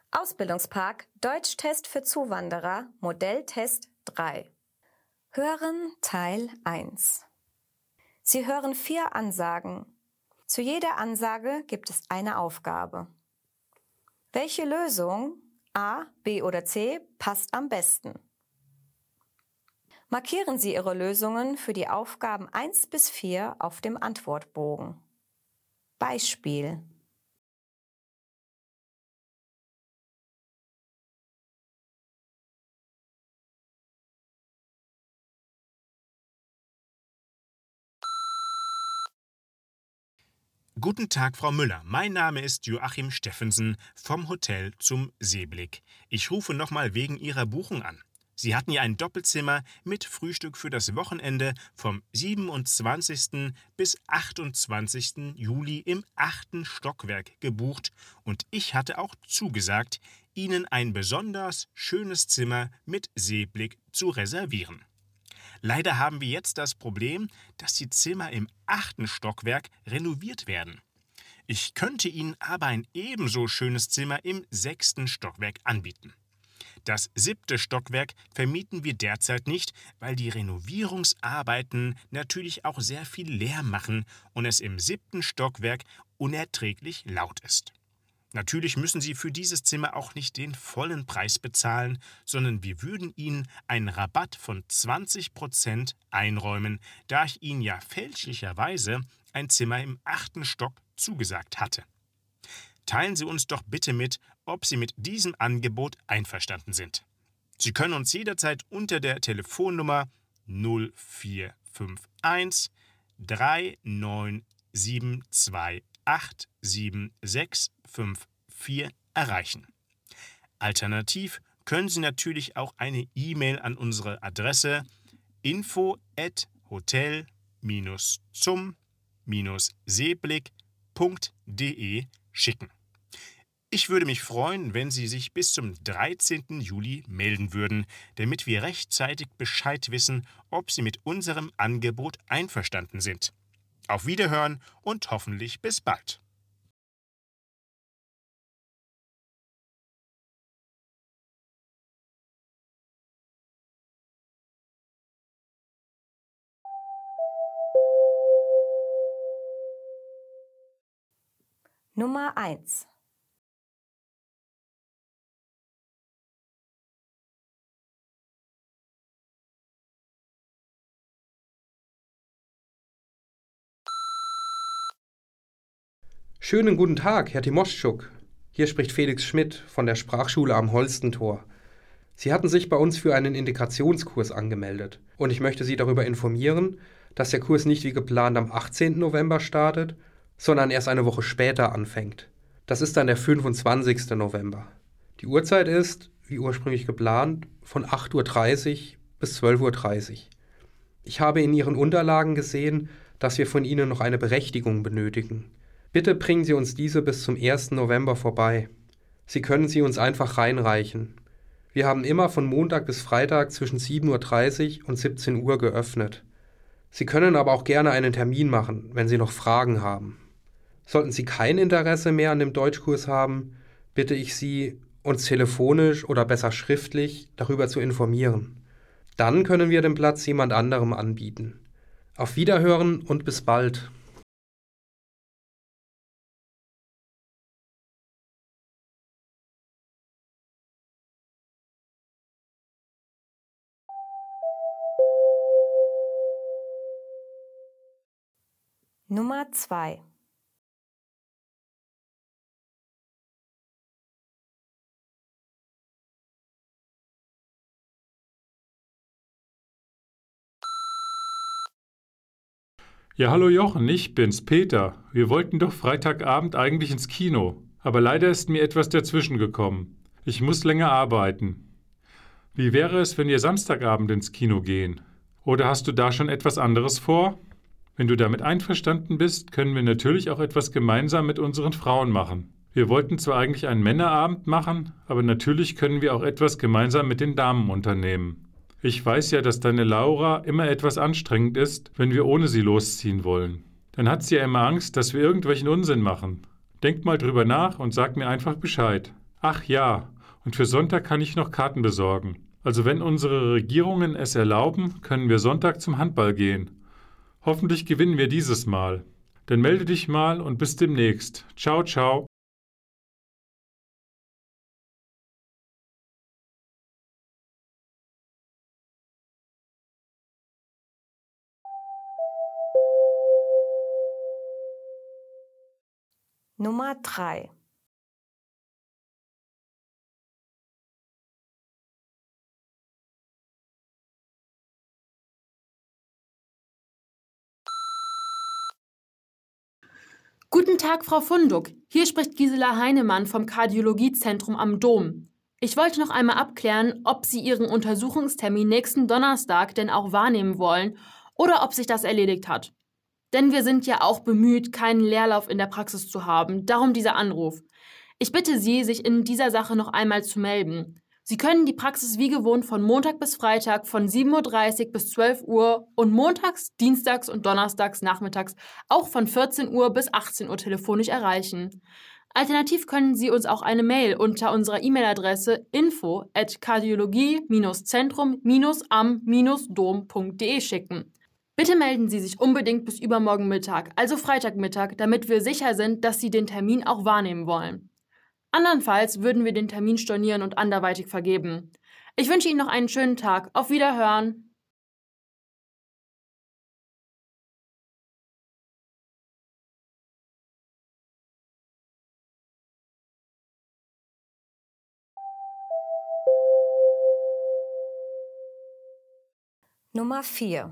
Ausbildungspark Deutschtest für Zuwanderer, Modelltest 3. Hören Teil 1. Sie hören 4 Ansagen. Zu jeder Ansage gibt es eine Aufgabe. Welche Lösung, A, B oder C, passt am besten? Markieren Sie Ihre Lösungen für die Aufgaben 1 bis 4 auf dem Antwortbogen. Beispiel: Guten Tag, Frau Müller. Mein Name ist Joachim Steffensen vom Hotel zum Seeblick. Ich rufe nochmal wegen Ihrer Buchung an. Sie hatten ja ein Doppelzimmer mit Frühstück für das Wochenende vom 27. bis 28. Juli im 8. Stockwerk gebucht und ich hatte auch zugesagt, Ihnen ein besonders schönes Zimmer mit Seeblick zu reservieren. Leider haben wir jetzt das Problem, dass die Zimmer im 8. Stockwerk renoviert werden. Ich könnte Ihnen aber ein ebenso schönes Zimmer im 6. Stockwerk anbieten. Das 7. Stockwerk vermieten wir derzeit nicht, weil die Renovierungsarbeiten natürlich auch sehr viel Lärm machen und es im 7. Stockwerk unerträglich laut ist. Natürlich müssen Sie für dieses Zimmer auch nicht den vollen Preis bezahlen, sondern wir würden Ihnen einen Rabatt von 20% einräumen, da ich Ihnen ja fälschlicherweise ein Zimmer im 8. Stock zugesagt hatte. Teilen Sie uns doch bitte mit, ob Sie mit diesem Angebot einverstanden sind. Sie können uns jederzeit unter der Telefonnummer 0451 39728 7654 erreichen. Alternativ können Sie natürlich auch eine E-Mail an unsere Adresse info@hotel-zum-seeblick.de schicken. Ich würde mich freuen, wenn Sie sich bis zum 13. Juli melden würden, damit wir rechtzeitig Bescheid wissen, ob Sie mit unserem Angebot einverstanden sind. Auf Wiederhören und hoffentlich bis bald. Nummer 1. Schönen guten Tag, Herr Timoschuk. Hier spricht Felix Schmidt von der Sprachschule am Holstentor. Sie hatten sich bei uns für einen Integrationskurs angemeldet und ich möchte Sie darüber informieren, dass der Kurs nicht wie geplant am 18. November startet, sondern erst eine Woche später anfängt. Das ist dann der 25. November. Die Uhrzeit ist, wie ursprünglich geplant, von 8:30 Uhr bis 12:30 Uhr. Ich habe in Ihren Unterlagen gesehen, dass wir von Ihnen noch eine Berechtigung benötigen. Bitte bringen Sie uns diese bis zum 1. November vorbei. Sie können sie uns einfach reinreichen. Wir haben immer von Montag bis Freitag zwischen 7:30 Uhr und 17 Uhr geöffnet. Sie können aber auch gerne einen Termin machen, wenn Sie noch Fragen haben. Sollten Sie kein Interesse mehr an dem Deutschkurs haben, bitte ich Sie, uns telefonisch oder besser schriftlich darüber zu informieren. Dann können wir den Platz jemand anderem anbieten. Auf Wiederhören und bis bald. Nummer 2. Ja, hallo Jochen, ich bin's, Peter. Wir wollten doch Freitagabend eigentlich ins Kino, aber leider ist mir etwas dazwischen gekommen. Ich muss länger arbeiten. Wie wäre es, wenn wir Samstagabend ins Kino gehen? Oder hast du da schon etwas anderes vor? Wenn du damit einverstanden bist, können wir natürlich auch etwas gemeinsam mit unseren Frauen machen. Wir wollten zwar eigentlich einen Männerabend machen, aber natürlich können wir auch etwas gemeinsam mit den Damen unternehmen. Ich weiß ja, dass deine Laura immer etwas anstrengend ist, wenn wir ohne sie losziehen wollen. Dann hat sie ja immer Angst, dass wir irgendwelchen Unsinn machen. Denk mal drüber nach und sag mir einfach Bescheid. Ach ja, und für Sonntag kann ich noch Karten besorgen. Also wenn unsere Regierungen es erlauben, können wir Sonntag zum Handball gehen. Hoffentlich gewinnen wir dieses Mal. Dann melde dich mal und bis demnächst. Ciao, ciao. Nummer 3. Guten Tag, Frau Funduk. Hier spricht Gisela Heinemann vom Kardiologiezentrum am Dom. Ich wollte noch einmal abklären, ob Sie Ihren Untersuchungstermin nächsten Donnerstag denn auch wahrnehmen wollen oder ob sich das erledigt hat. Denn wir sind ja auch bemüht, keinen Leerlauf in der Praxis zu haben. Darum dieser Anruf. Ich bitte Sie, sich in dieser Sache noch einmal zu melden. Sie können die Praxis wie gewohnt von Montag bis Freitag von 7:30 Uhr bis 12 Uhr und montags, dienstags und donnerstags nachmittags auch von 14 Uhr bis 18 Uhr telefonisch erreichen. Alternativ können Sie uns auch eine Mail unter unserer E-Mail-Adresse info@kardiologie-zentrum-am-dom.de schicken. Bitte melden Sie sich unbedingt bis übermorgen Mittag, also Freitagmittag, damit wir sicher sind, dass Sie den Termin auch wahrnehmen wollen. Andernfalls würden wir den Termin stornieren und anderweitig vergeben. Ich wünsche Ihnen noch einen schönen Tag. Auf Wiederhören. Nummer 4.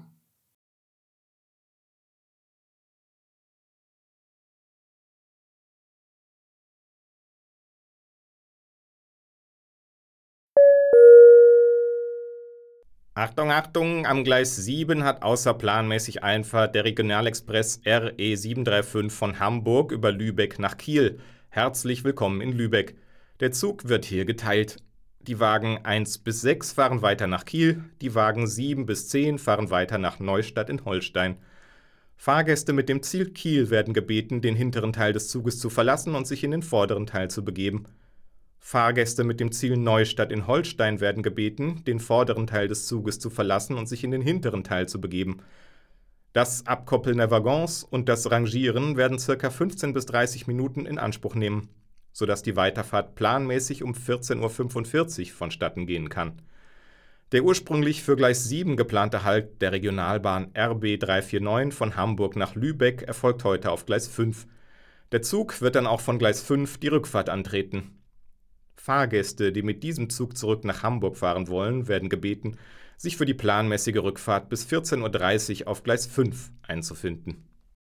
Achtung, Achtung, am Gleis 7 hat außerplanmäßig Einfahrt der Regionalexpress RE 735 von Hamburg über Lübeck nach Kiel. Herzlich willkommen in Lübeck. Der Zug wird hier geteilt. Die Wagen 1 bis 6 fahren weiter nach Kiel, die Wagen 7 bis 10 fahren weiter nach Neustadt in Holstein. Fahrgäste mit dem Ziel Kiel werden gebeten, den hinteren Teil des Zuges zu verlassen und sich in den vorderen Teil zu begeben. Fahrgäste mit dem Ziel Neustadt in Holstein werden gebeten, den vorderen Teil des Zuges zu verlassen und sich in den hinteren Teil zu begeben. Das Abkoppeln der Waggons und das Rangieren werden ca. 15 bis 30 Minuten in Anspruch nehmen, sodass die Weiterfahrt planmäßig um 14:45 Uhr vonstatten gehen kann. Der ursprünglich für Gleis 7 geplante Halt der Regionalbahn RB 349 von Hamburg nach Lübeck erfolgt heute auf Gleis 5. Der Zug wird dann auch von Gleis 5 die Rückfahrt antreten. Fahrgäste, die mit diesem Zug zurück nach Hamburg fahren wollen, werden gebeten, sich für die planmäßige Rückfahrt bis 14:30 Uhr auf Gleis 5 einzufinden.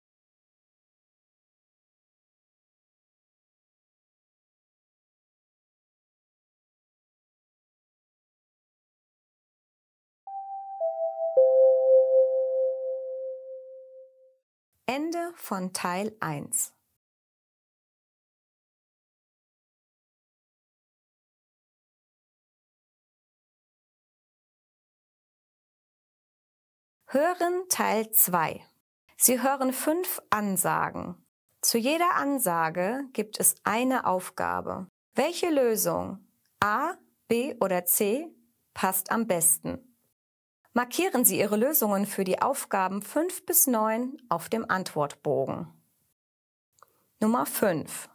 Ende von Teil 1. Hören Teil 2. Sie hören 5 Ansagen. Zu jeder Ansage gibt es eine Aufgabe. Welche Lösung, A, B oder C, passt am besten? Markieren Sie Ihre Lösungen für die Aufgaben 5 bis 9 auf dem Antwortbogen. Nummer 5.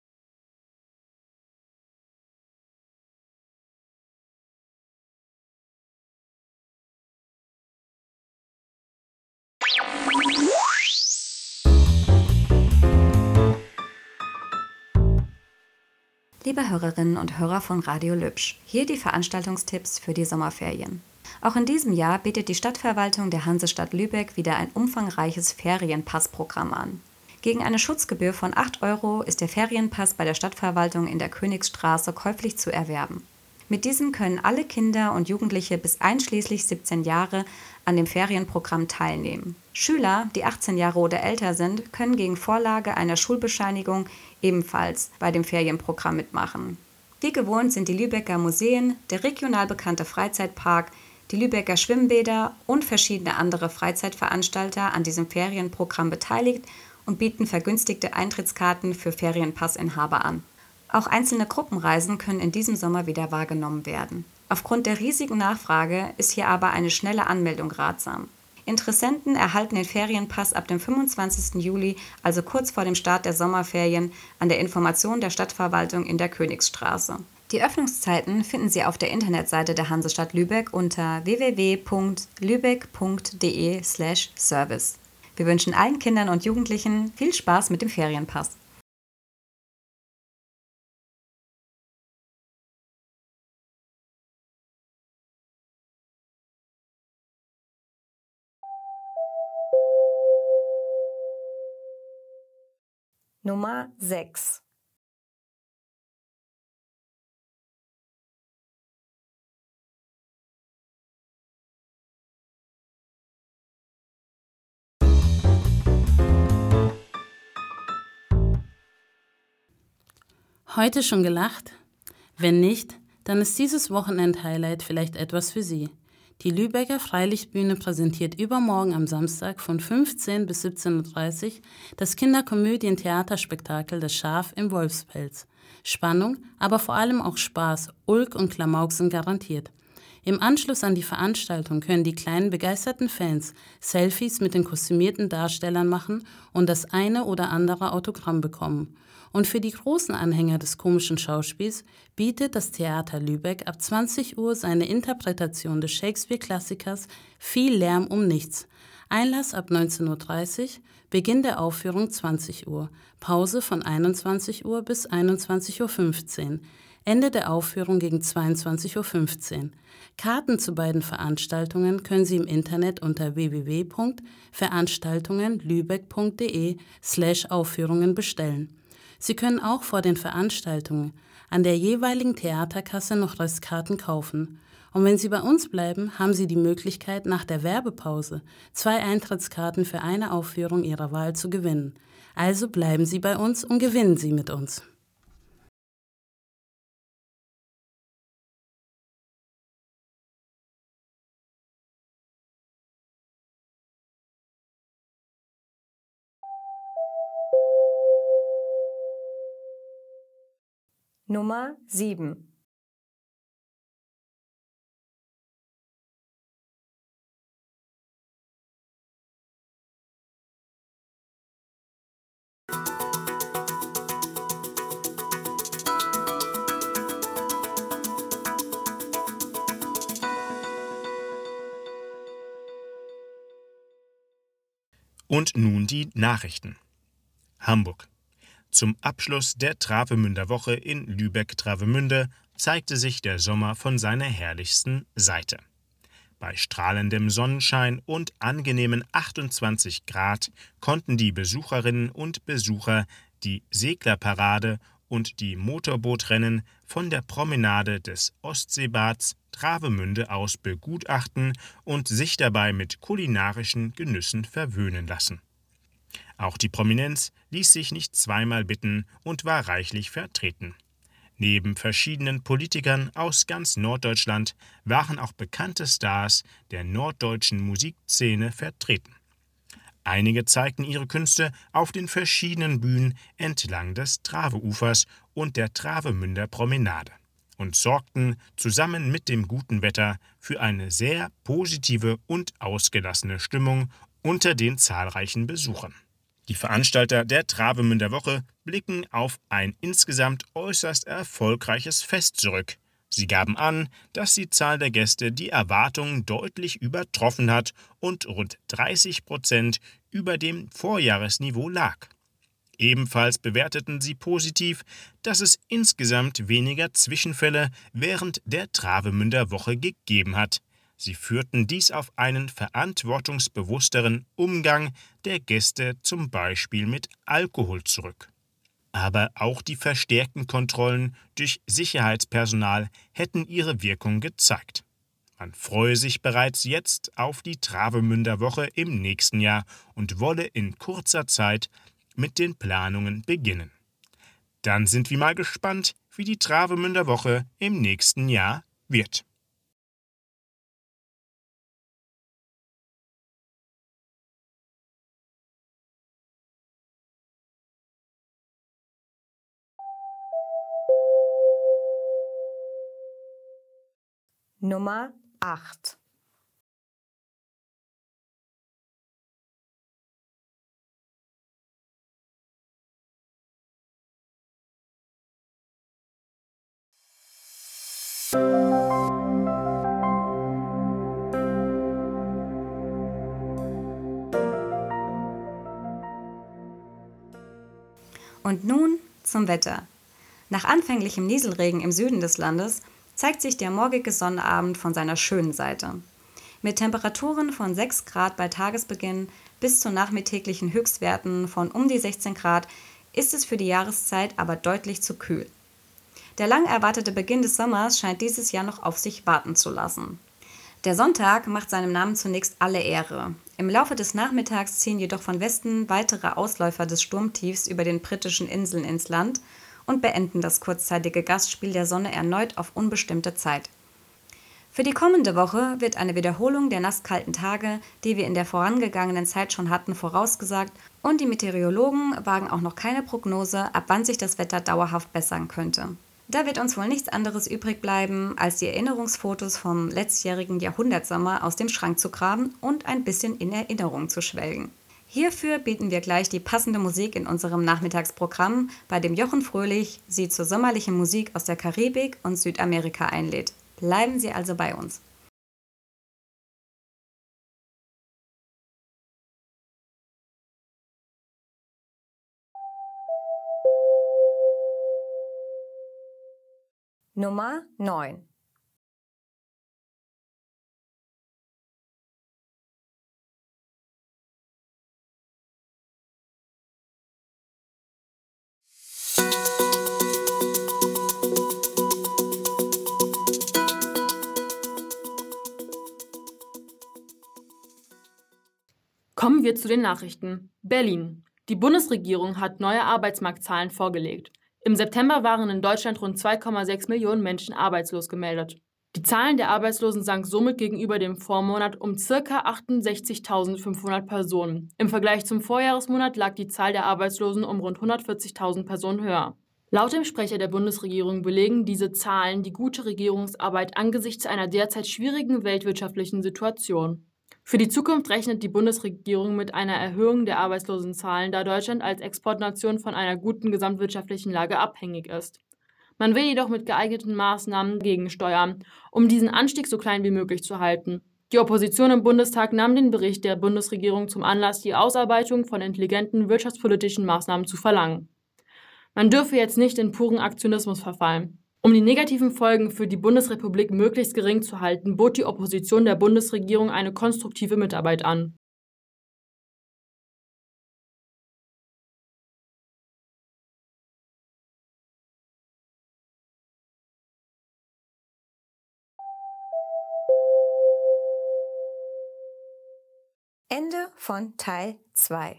Liebe Hörerinnen und Hörer von Radio Lübsch, hier die Veranstaltungstipps für die Sommerferien. Auch in diesem Jahr bietet die Stadtverwaltung der Hansestadt Lübeck wieder ein umfangreiches Ferienpassprogramm an. Gegen eine Schutzgebühr von 8 € ist der Ferienpass bei der Stadtverwaltung in der Königsstraße käuflich zu erwerben. Mit diesem können alle Kinder und Jugendliche bis einschließlich 17 Jahre an dem Ferienprogramm teilnehmen. Schüler, die 18 Jahre oder älter sind, können gegen Vorlage einer Schulbescheinigung ebenfalls bei dem Ferienprogramm mitmachen. Wie gewohnt sind die Lübecker Museen, der regional bekannte Freizeitpark, die Lübecker Schwimmbäder und verschiedene andere Freizeitveranstalter an diesem Ferienprogramm beteiligt und bieten vergünstigte Eintrittskarten für Ferienpassinhaber an. Auch einzelne Gruppenreisen können in diesem Sommer wieder wahrgenommen werden. Aufgrund der riesigen Nachfrage ist hier aber eine schnelle Anmeldung ratsam. Interessenten erhalten den Ferienpass ab dem 25. Juli, also kurz vor dem Start der Sommerferien, an der Information der Stadtverwaltung in der Königsstraße. Die Öffnungszeiten finden Sie auf der Internetseite der Hansestadt Lübeck unter www.lübeck.de/service. Wir wünschen allen Kindern und Jugendlichen viel Spaß mit dem Ferienpass. Nummer 6. Heute schon gelacht? Wenn nicht, dann ist dieses Wochenend-Highlight vielleicht etwas für Sie. Die Lübecker Freilichtbühne präsentiert übermorgen am Samstag von 15 bis 17:30 Uhr das Kinderkomödien-Theaterspektakel Das Schaf im Wolfspelz. Spannung, aber vor allem auch Spaß, Ulk und Klamauk sind garantiert. Im Anschluss an die Veranstaltung können die kleinen begeisterten Fans Selfies mit den kostümierten Darstellern machen und das eine oder andere Autogramm bekommen. Und für die großen Anhänger des komischen Schauspiels bietet das Theater Lübeck ab 20 Uhr seine Interpretation des Shakespeare-Klassikers Viel Lärm um nichts. Einlass ab 19:30 Uhr, Beginn der Aufführung 20 Uhr, Pause von 21 Uhr bis 21:15 Uhr, Ende der Aufführung gegen 22:15 Uhr. Karten zu beiden Veranstaltungen können Sie im Internet unter www.veranstaltungenlübeck.de/Aufführungen bestellen. Sie können auch vor den Veranstaltungen an der jeweiligen Theaterkasse noch Restkarten kaufen. Und wenn Sie bei uns bleiben, haben Sie die Möglichkeit, nach der Werbepause 2 Eintrittskarten für eine Aufführung Ihrer Wahl zu gewinnen. Also bleiben Sie bei uns und gewinnen Sie mit uns. Nummer 7. Und nun die Nachrichten. Hamburg. Zum Abschluss der Travemünder Woche in Lübeck-Travemünde zeigte sich der Sommer von seiner herrlichsten Seite. Bei strahlendem Sonnenschein und angenehmen 28 Grad konnten die Besucherinnen und Besucher die Seglerparade und die Motorbootrennen von der Promenade des Ostseebads Travemünde aus begutachten und sich dabei mit kulinarischen Genüssen verwöhnen lassen. Auch die Prominenz ließ sich nicht zweimal bitten und war reichlich vertreten. Neben verschiedenen Politikern aus ganz Norddeutschland waren auch bekannte Stars der norddeutschen Musikszene vertreten. Einige zeigten ihre Künste auf den verschiedenen Bühnen entlang des Traveufers und der Travemünder Promenade und sorgten zusammen mit dem guten Wetter für eine sehr positive und ausgelassene Stimmung unter den zahlreichen Besuchern. Die Veranstalter der Travemünder Woche blicken auf ein insgesamt äußerst erfolgreiches Fest zurück. Sie gaben an, dass die Zahl der Gäste die Erwartungen deutlich übertroffen hat und rund 30% über dem Vorjahresniveau lag. Ebenfalls bewerteten sie positiv, dass es insgesamt weniger Zwischenfälle während der Travemünder Woche gegeben hat. Sie führten dies auf einen verantwortungsbewussteren Umgang der Gäste zum Beispiel mit Alkohol zurück. Aber auch die verstärkten Kontrollen durch Sicherheitspersonal hätten ihre Wirkung gezeigt. Man freue sich bereits jetzt auf die Travemünder Woche im nächsten Jahr und wolle in kurzer Zeit mit den Planungen beginnen. Dann sind wir mal gespannt, wie die Travemünder Woche im nächsten Jahr wird. Nummer 8. Und nun zum Wetter. Nach anfänglichem Nieselregen im Süden des Landes zeigt sich der morgige Sonnenabend von seiner schönen Seite. Mit Temperaturen von 6 Grad bei Tagesbeginn bis zu nachmittäglichen Höchstwerten von um die 16 Grad ist es für die Jahreszeit aber deutlich zu kühl. Der lang erwartete Beginn des Sommers scheint dieses Jahr noch auf sich warten zu lassen. Der Sonntag macht seinem Namen zunächst alle Ehre. Im Laufe des Nachmittags ziehen jedoch von Westen weitere Ausläufer des Sturmtiefs über den britischen Inseln ins Land und beenden das kurzzeitige Gastspiel der Sonne erneut auf unbestimmte Zeit. Für die kommende Woche wird eine Wiederholung der nasskalten Tage, die wir in der vorangegangenen Zeit schon hatten, vorausgesagt und die Meteorologen wagen auch noch keine Prognose, ab wann sich das Wetter dauerhaft bessern könnte. Da wird uns wohl nichts anderes übrig bleiben, als die Erinnerungsfotos vom letztjährigen Jahrhundertsommer aus dem Schrank zu graben und ein bisschen in Erinnerung zu schwelgen. Hierfür bieten wir gleich die passende Musik in unserem Nachmittagsprogramm, bei dem Jochen Fröhlich Sie zur sommerlichen Musik aus der Karibik und Südamerika einlädt. Bleiben Sie also bei uns. Nummer 9. Kommen wir zu den Nachrichten. Berlin. Die Bundesregierung hat neue Arbeitsmarktzahlen vorgelegt. Im September waren in Deutschland rund 2,6 Millionen Menschen arbeitslos gemeldet. Die Zahlen der Arbeitslosen sank somit gegenüber dem Vormonat um ca. 68.500 Personen. Im Vergleich zum Vorjahresmonat lag die Zahl der Arbeitslosen um rund 140.000 Personen höher. Laut dem Sprecher der Bundesregierung belegen diese Zahlen die gute Regierungsarbeit angesichts einer derzeit schwierigen weltwirtschaftlichen Situation. Für die Zukunft rechnet die Bundesregierung mit einer Erhöhung der Arbeitslosenzahlen, da Deutschland als Exportnation von einer guten gesamtwirtschaftlichen Lage abhängig ist. Man will jedoch mit geeigneten Maßnahmen gegensteuern, um diesen Anstieg so klein wie möglich zu halten. Die Opposition im Bundestag nahm den Bericht der Bundesregierung zum Anlass, die Ausarbeitung von intelligenten wirtschaftspolitischen Maßnahmen zu verlangen. Man dürfe jetzt nicht in puren Aktionismus verfallen. Um die negativen Folgen für die Bundesrepublik möglichst gering zu halten, bot die Opposition der Bundesregierung eine konstruktive Mitarbeit an. Ende von Teil 2.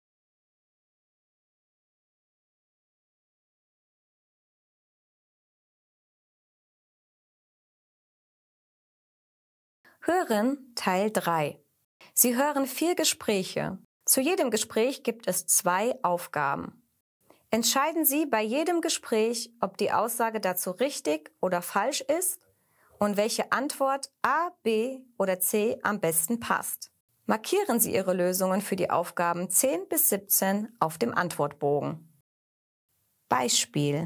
Hören Teil 3. Sie hören 4 Gespräche. Zu jedem Gespräch gibt es 2 Aufgaben. Entscheiden Sie bei jedem Gespräch, ob die Aussage dazu richtig oder falsch ist und welche Antwort A, B oder C am besten passt. Markieren Sie Ihre Lösungen für die Aufgaben 10 bis 17 auf dem Antwortbogen. Beispiel: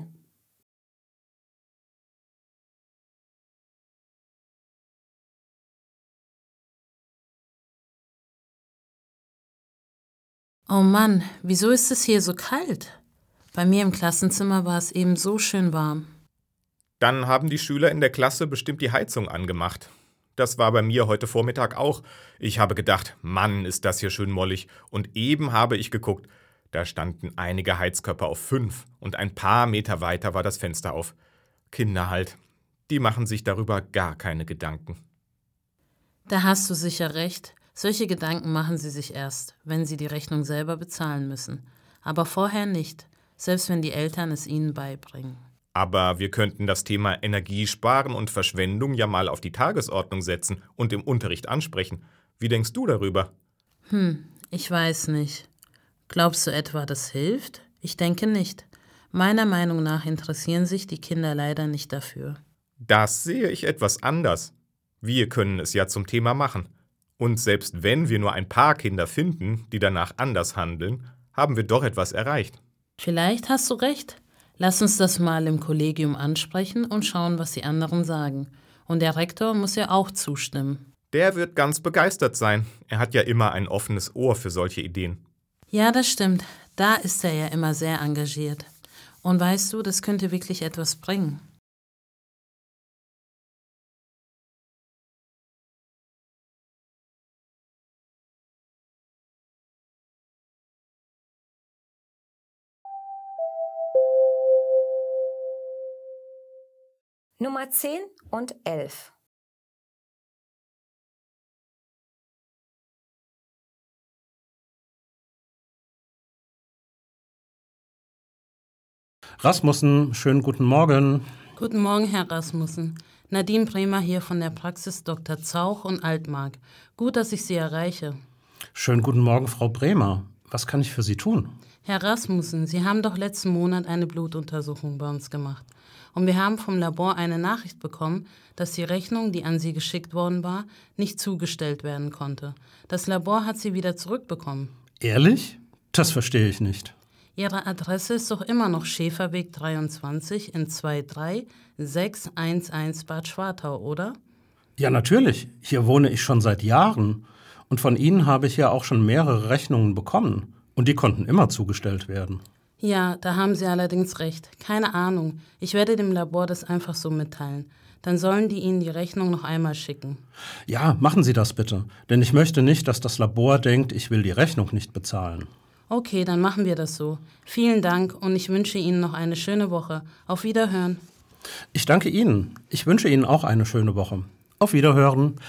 Oh Mann, wieso ist es hier so kalt? Bei mir im Klassenzimmer war es eben so schön warm. Dann haben die Schüler in der Klasse bestimmt die Heizung angemacht. Das war bei mir heute Vormittag auch. Ich habe gedacht, Mann, ist das hier schön mollig. Und eben habe ich geguckt, da standen einige Heizkörper auf 5 und ein paar Meter weiter war das Fenster auf. Kinder halt, die machen sich darüber gar keine Gedanken. Da hast du sicher recht. Solche Gedanken machen sie sich erst, wenn sie die Rechnung selber bezahlen müssen. Aber vorher nicht, selbst wenn die Eltern es ihnen beibringen. Aber wir könnten das Thema Energiesparen und Verschwendung ja mal auf die Tagesordnung setzen und im Unterricht ansprechen. Wie denkst du darüber? Ich weiß nicht. Glaubst du etwa, das hilft? Ich denke nicht. Meiner Meinung nach interessieren sich die Kinder leider nicht dafür. Das sehe ich etwas anders. Wir können es ja zum Thema machen. Und selbst wenn wir nur ein paar Kinder finden, die danach anders handeln, haben wir doch etwas erreicht. Vielleicht hast du recht. Lass uns das mal im Kollegium ansprechen und schauen, was die anderen sagen. Und der Rektor muss ja auch zustimmen. Der wird ganz begeistert sein. Er hat ja immer ein offenes Ohr für solche Ideen. Ja, das stimmt. Da ist er ja immer sehr engagiert. Und weißt du, das könnte wirklich etwas bringen. Nummer 10 und 11. Rasmussen, schönen guten Morgen. Guten Morgen, Herr Rasmussen. Nadine Bremer hier von der Praxis Dr. Zauch und Altmark. Gut, dass ich Sie erreiche. Schönen guten Morgen, Frau Bremer. Was kann ich für Sie tun? Herr Rasmussen, Sie haben doch letzten Monat eine Blutuntersuchung bei uns gemacht. Und wir haben vom Labor eine Nachricht bekommen, dass die Rechnung, die an Sie geschickt worden war, nicht zugestellt werden konnte. Das Labor hat sie wieder zurückbekommen. Ehrlich? Das verstehe ich nicht. Ihre Adresse ist doch immer noch Schäferweg 23 in 23611 Bad Schwartau, oder? Ja, natürlich. Hier wohne ich schon seit Jahren. Und von Ihnen habe ich ja auch schon mehrere Rechnungen bekommen. Und die konnten immer zugestellt werden. Ja, da haben Sie allerdings recht. Keine Ahnung. Ich werde dem Labor das einfach so mitteilen. Dann sollen die Ihnen die Rechnung noch einmal schicken. Ja, machen Sie das bitte. Denn ich möchte nicht, dass das Labor denkt, ich will die Rechnung nicht bezahlen. Okay, dann machen wir das so. Vielen Dank und ich wünsche Ihnen noch eine schöne Woche. Auf Wiederhören. Ich danke Ihnen. Ich wünsche Ihnen auch eine schöne Woche. Auf Wiederhören.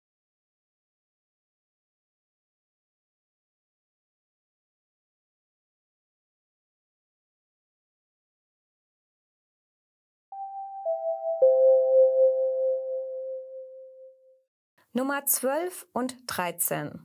Nummer 12 und 13.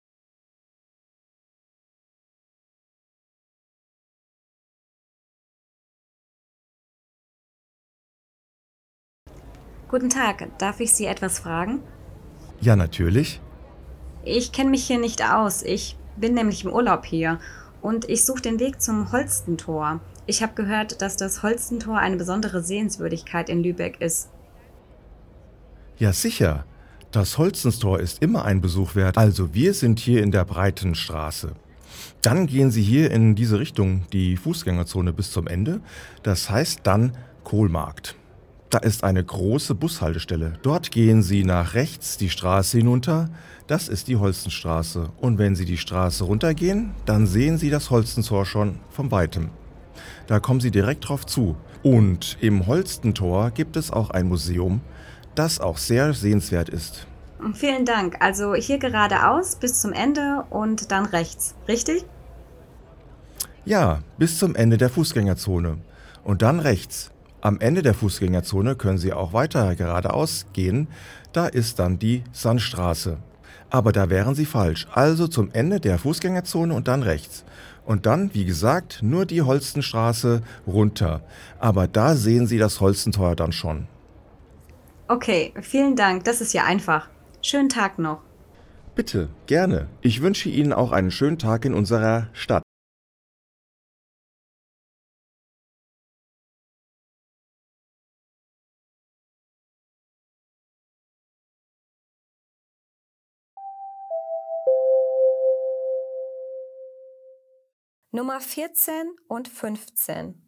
Guten Tag, darf ich Sie etwas fragen? Ja, natürlich. Ich kenne mich hier nicht aus. Ich bin nämlich im Urlaub hier und ich suche den Weg zum Holstentor. Ich habe gehört, dass das Holstentor eine besondere Sehenswürdigkeit in Lübeck ist. Ja, sicher. Das Holstenstor ist immer ein Besuch wert. Also, wir sind hier in der Breitenstraße. Dann gehen Sie hier in diese Richtung, die Fußgängerzone bis zum Ende. Das heißt dann Kohlmarkt. Da ist eine große Bushaltestelle. Dort gehen Sie nach rechts die Straße hinunter. Das ist die Holstenstraße. Und wenn Sie die Straße runtergehen, dann sehen Sie das Holstentor schon von Weitem. Da kommen Sie direkt drauf zu. Und im Holstentor gibt es auch ein Museum, das auch sehr sehenswert ist. Vielen Dank. Also hier geradeaus bis zum Ende und dann rechts, richtig? Ja, bis zum Ende der Fußgängerzone. Und dann rechts. Am Ende der Fußgängerzone können Sie auch weiter geradeaus gehen. Da ist dann die Sandstraße. Aber da wären Sie falsch. Also zum Ende der Fußgängerzone und dann rechts. Und dann, wie gesagt, nur die Holstenstraße runter. Aber da sehen Sie das Holstentor dann schon. Okay, vielen Dank. Das ist ja einfach. Schönen Tag noch. Bitte, gerne. Ich wünsche Ihnen auch einen schönen Tag in unserer Stadt. Nummer 14 und 15.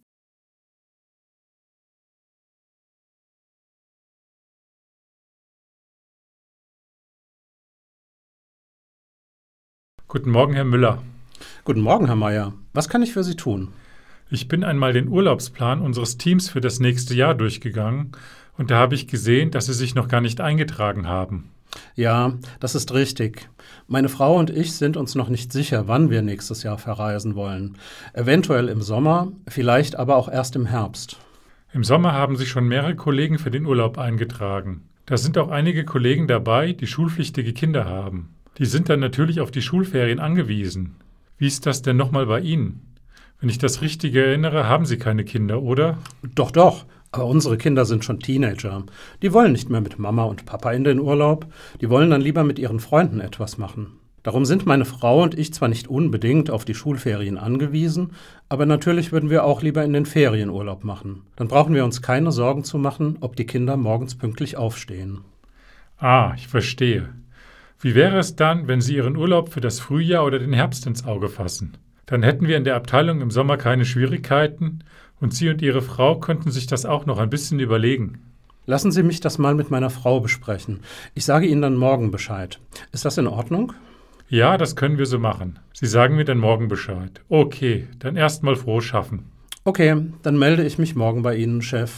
Guten Morgen, Herr Müller. Guten Morgen, Herr Meier. Was kann ich für Sie tun? Ich bin einmal den Urlaubsplan unseres Teams für das nächste Jahr durchgegangen und da habe ich gesehen, dass Sie sich noch gar nicht eingetragen haben. Ja, das ist richtig. Meine Frau und ich sind uns noch nicht sicher, wann wir nächstes Jahr verreisen wollen. Eventuell im Sommer, vielleicht aber auch erst im Herbst. Im Sommer haben sich schon mehrere Kollegen für den Urlaub eingetragen. Da sind auch einige Kollegen dabei, die schulpflichtige Kinder haben. Die sind dann natürlich auf die Schulferien angewiesen. Wie ist das denn nochmal bei Ihnen? Wenn ich das richtig erinnere, haben Sie keine Kinder, oder? Doch, Aber unsere Kinder sind schon Teenager. Die wollen nicht mehr mit Mama und Papa in den Urlaub, die wollen dann lieber mit ihren Freunden etwas machen. Darum sind meine Frau und ich zwar nicht unbedingt auf die Schulferien angewiesen, aber natürlich würden wir auch lieber in den Ferien Urlaub machen. Dann brauchen wir uns keine Sorgen zu machen, ob die Kinder morgens pünktlich aufstehen. Ah, ich verstehe. Wie wäre es dann, wenn Sie Ihren Urlaub für das Frühjahr oder den Herbst ins Auge fassen? Dann hätten wir in der Abteilung im Sommer keine Schwierigkeiten und Sie und Ihre Frau könnten sich das auch noch ein bisschen überlegen. Lassen Sie mich das mal mit meiner Frau besprechen. Ich sage Ihnen dann morgen Bescheid. Ist das in Ordnung? Ja, das können wir so machen. Sie sagen mir dann morgen Bescheid. Okay, dann erstmal frohes Schaffen. Okay, dann melde ich mich morgen bei Ihnen, Chef.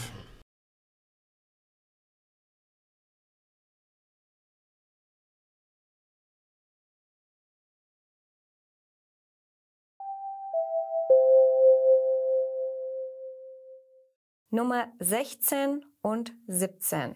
Nummer 16 und 17.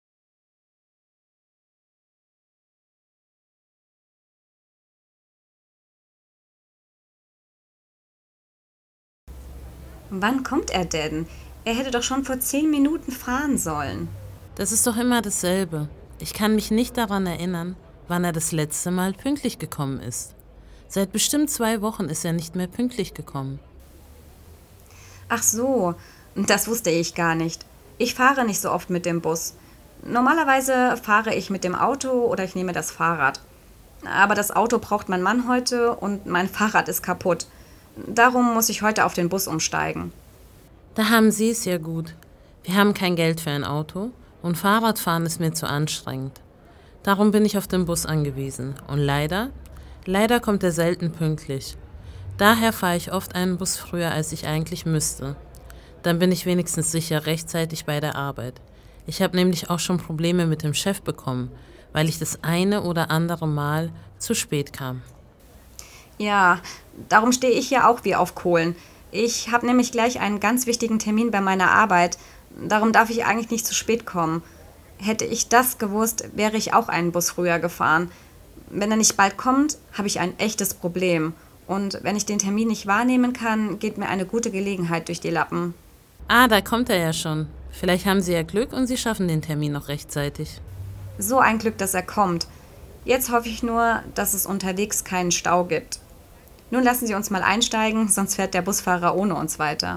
Wann kommt er denn? Er hätte doch schon vor 10 Minuten fahren sollen. Das ist doch immer dasselbe. Ich kann mich nicht daran erinnern, wann er das letzte Mal pünktlich gekommen ist. Seit bestimmt 2 Wochen ist er nicht mehr pünktlich gekommen. Ach so, das wusste ich gar nicht. Ich fahre nicht so oft mit dem Bus. Normalerweise fahre ich mit dem Auto oder ich nehme das Fahrrad. Aber das Auto braucht mein Mann heute und mein Fahrrad ist kaputt. Darum muss ich heute auf den Bus umsteigen. Da haben Sie es ja gut. Wir haben kein Geld für ein Auto und Fahrradfahren ist mir zu anstrengend. Darum bin ich auf den Bus angewiesen. Und leider kommt er selten pünktlich. Daher fahre ich oft einen Bus früher, als ich eigentlich müsste. Dann bin ich wenigstens sicher rechtzeitig bei der Arbeit. Ich habe nämlich auch schon Probleme mit dem Chef bekommen, weil ich das eine oder andere Mal zu spät kam. Ja, darum stehe ich ja auch wie auf Kohlen. Ich habe nämlich gleich einen ganz wichtigen Termin bei meiner Arbeit. Darum darf ich eigentlich nicht zu spät kommen. Hätte ich das gewusst, wäre ich auch einen Bus früher gefahren. Wenn er nicht bald kommt, habe ich ein echtes Problem. Und wenn ich den Termin nicht wahrnehmen kann, geht mir eine gute Gelegenheit durch die Lappen. Ah, da kommt er ja schon. Vielleicht haben Sie ja Glück und Sie schaffen den Termin noch rechtzeitig. So ein Glück, dass er kommt. Jetzt hoffe ich nur, dass es unterwegs keinen Stau gibt. Nun lassen Sie uns mal einsteigen, sonst fährt der Busfahrer ohne uns weiter.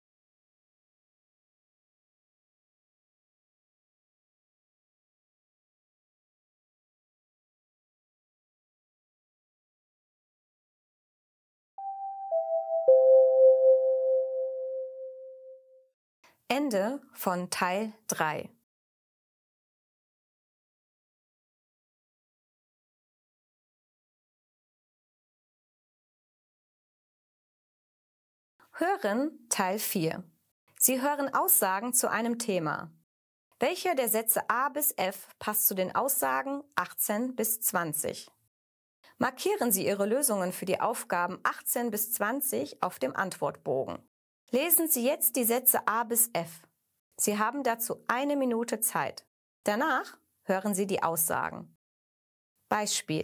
Ende von Teil 3. Hören Teil 4. Sie hören Aussagen zu einem Thema. Welcher der Sätze A bis F passt zu den Aussagen 18 bis 20? Markieren Sie Ihre Lösungen für die Aufgaben 18 bis 20 auf dem Antwortbogen. Lesen Sie jetzt die Sätze A bis F. Sie haben dazu 1 Minute Zeit. Danach hören Sie die Aussagen. Beispiel: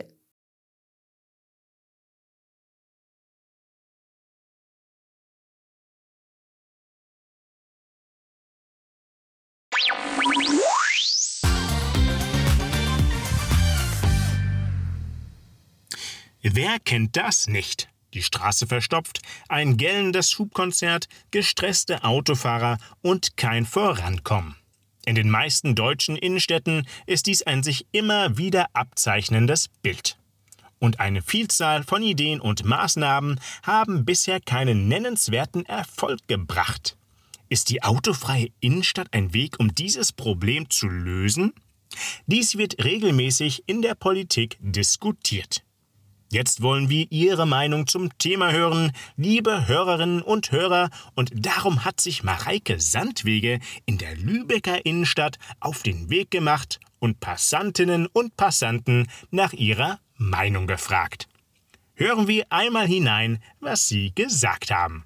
Wer kennt das nicht? Die Straße verstopft, ein gellendes Schubkonzert, gestresste Autofahrer und kein Vorankommen. In den meisten deutschen Innenstädten ist dies ein sich immer wieder abzeichnendes Bild. Und eine Vielzahl von Ideen und Maßnahmen haben bisher keinen nennenswerten Erfolg gebracht. Ist die autofreie Innenstadt ein Weg, um dieses Problem zu lösen? Dies wird regelmäßig in der Politik diskutiert. Jetzt wollen wir Ihre Meinung zum Thema hören, liebe Hörerinnen und Hörer, und darum hat sich Mareike Sandwege in der Lübecker Innenstadt auf den Weg gemacht und Passantinnen und Passanten nach ihrer Meinung gefragt. Hören wir einmal hinein, was sie gesagt haben.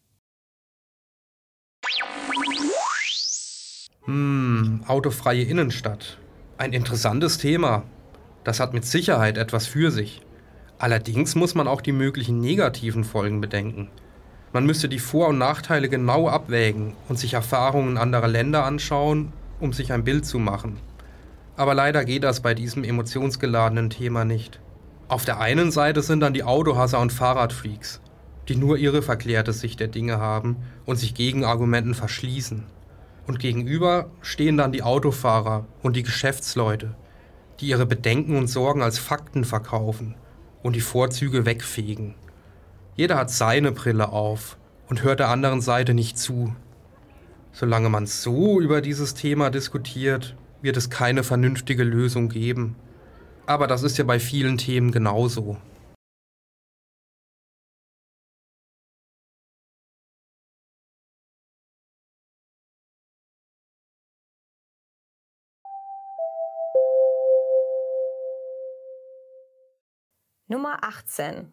Autofreie Innenstadt. Ein interessantes Thema. Das hat mit Sicherheit etwas für sich. Allerdings muss man auch die möglichen negativen Folgen bedenken. Man müsste die Vor- und Nachteile genau abwägen und sich Erfahrungen anderer Länder anschauen, um sich ein Bild zu machen. Aber leider geht das bei diesem emotionsgeladenen Thema nicht. Auf der einen Seite sind dann die Autohasser und Fahrradfreaks, die nur ihre verklärte Sicht der Dinge haben und sich Gegenargumenten verschließen. Und gegenüber stehen dann die Autofahrer und die Geschäftsleute, die ihre Bedenken und Sorgen als Fakten verkaufen und die Vorzüge wegfegen. Jeder hat seine Brille auf und hört der anderen Seite nicht zu. Solange man so über dieses Thema diskutiert, wird es keine vernünftige Lösung geben. Aber das ist ja bei vielen Themen genauso. Nummer 18.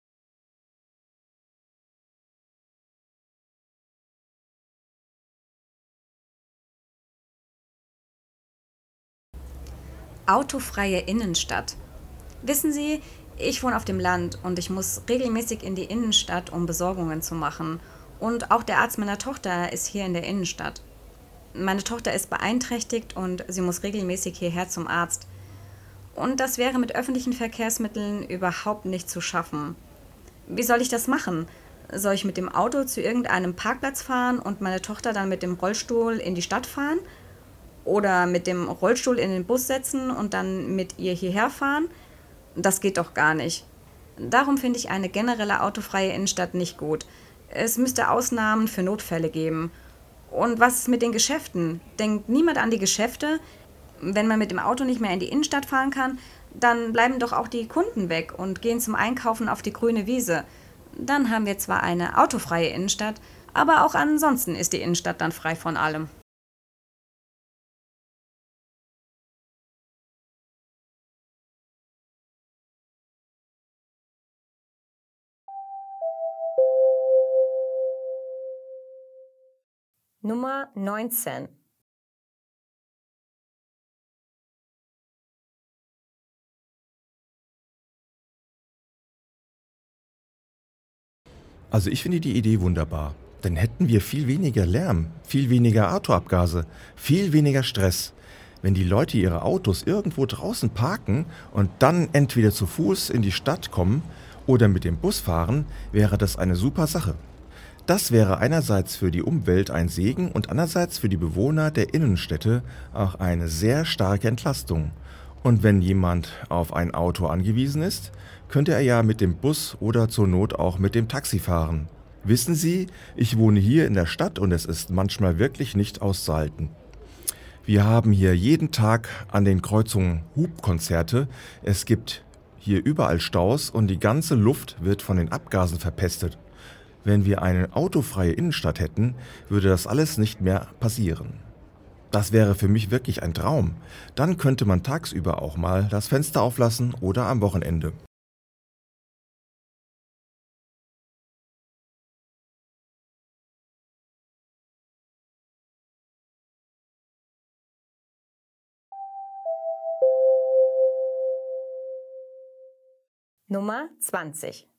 Autofreie Innenstadt. Wissen Sie, ich wohne auf dem Land und ich muss regelmäßig in die Innenstadt, um Besorgungen zu machen. Und auch der Arzt meiner Tochter ist hier in der Innenstadt. Meine Tochter ist beeinträchtigt und sie muss regelmäßig hierher zum Arzt. Und das wäre mit öffentlichen Verkehrsmitteln überhaupt nicht zu schaffen. Wie soll ich das machen? Soll ich mit dem Auto zu irgendeinem Parkplatz fahren und meine Tochter dann mit dem Rollstuhl in die Stadt fahren? Oder mit dem Rollstuhl in den Bus setzen und dann mit ihr hierher fahren? Das geht doch gar nicht. Darum finde ich eine generelle autofreie Innenstadt nicht gut. Es müsste Ausnahmen für Notfälle geben. Und was ist mit den Geschäften? Denkt niemand an die Geschäfte? Wenn man mit dem Auto nicht mehr in die Innenstadt fahren kann, dann bleiben doch auch die Kunden weg und gehen zum Einkaufen auf die grüne Wiese. Dann haben wir zwar eine autofreie Innenstadt, aber auch ansonsten ist die Innenstadt dann frei von allem. Nummer 19. Also ich finde die Idee wunderbar. Dann hätten wir viel weniger Lärm, viel weniger Autoabgase, viel weniger Stress. Wenn die Leute ihre Autos irgendwo draußen parken und dann entweder zu Fuß in die Stadt kommen oder mit dem Bus fahren, wäre das eine super Sache. Das wäre einerseits für die Umwelt ein Segen und andererseits für die Bewohner der Innenstädte auch eine sehr starke Entlastung. Und wenn jemand auf ein Auto angewiesen ist, könnte er ja mit dem Bus oder zur Not auch mit dem Taxi fahren. Wissen Sie, ich wohne hier in der Stadt und es ist manchmal wirklich nicht auszuhalten. Wir haben hier jeden Tag an den Kreuzungen Hubkonzerte. Es gibt hier überall Staus und die ganze Luft wird von den Abgasen verpestet. Wenn wir eine autofreie Innenstadt hätten, würde das alles nicht mehr passieren. Das wäre für mich wirklich ein Traum. Dann könnte man tagsüber auch mal das Fenster auflassen oder am Wochenende. Nummer 20.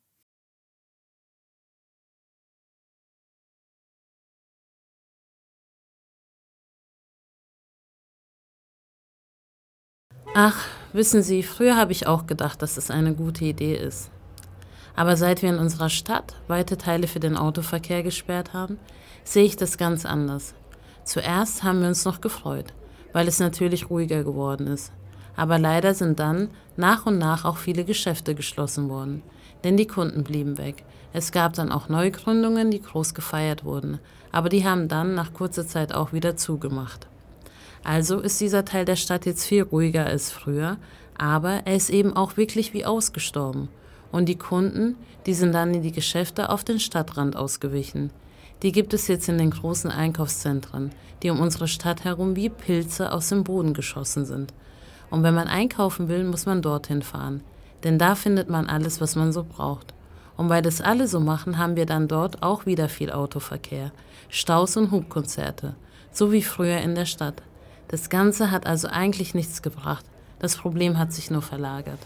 Ach, wissen Sie, früher habe ich auch gedacht, dass es eine gute Idee ist. Aber seit wir in unserer Stadt weite Teile für den Autoverkehr gesperrt haben, sehe ich das ganz anders. Zuerst haben wir uns noch gefreut, weil es natürlich ruhiger geworden ist. Aber leider sind dann nach und nach auch viele Geschäfte geschlossen worden, denn die Kunden blieben weg. Es gab dann auch Neugründungen, die groß gefeiert wurden, aber die haben dann nach kurzer Zeit auch wieder zugemacht. Also ist dieser Teil der Stadt jetzt viel ruhiger als früher, aber er ist eben auch wirklich wie ausgestorben. Und die Kunden, die sind dann in die Geschäfte auf den Stadtrand ausgewichen. Die gibt es jetzt in den großen Einkaufszentren, die um unsere Stadt herum wie Pilze aus dem Boden geschossen sind. Und wenn man einkaufen will, muss man dorthin fahren, denn da findet man alles, was man so braucht. Und weil das alle so machen, haben wir dann dort auch wieder viel Autoverkehr, Staus und Hubkonzerte, so wie früher in der Stadt. Das Ganze hat also eigentlich nichts gebracht. Das Problem hat sich nur verlagert.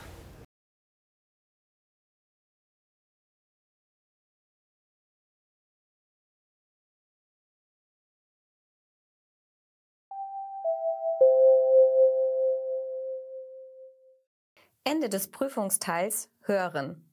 Ende des Prüfungsteils hören.